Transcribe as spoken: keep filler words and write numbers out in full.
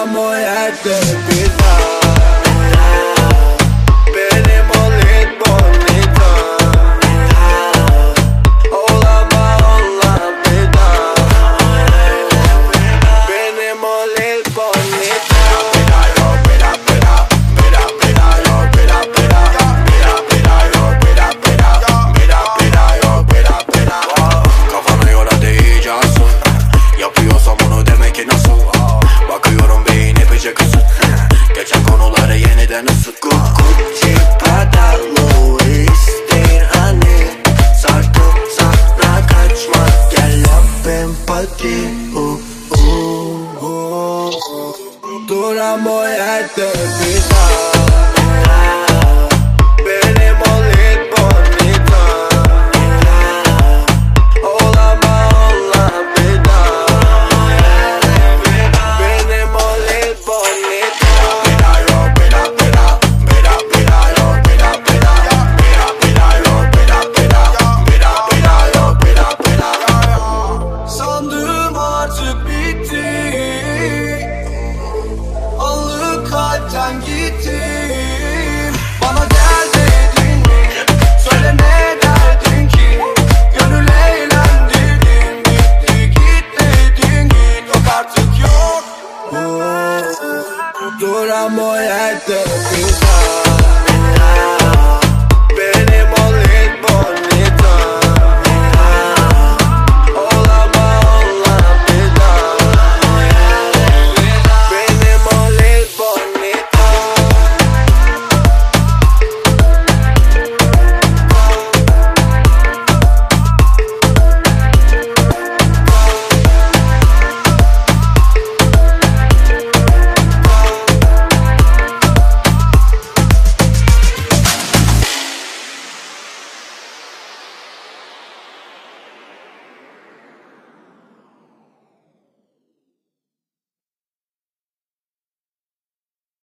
muerte pita. Benim olayım bonita. Olama olla pita. Benim olayım bonita. Kafanı yola değeceksin. Yapıyorsam onu demek ki nasıl? Bakıyorum beyin epeyce kısık. Geçen konuları yeniden ısıt.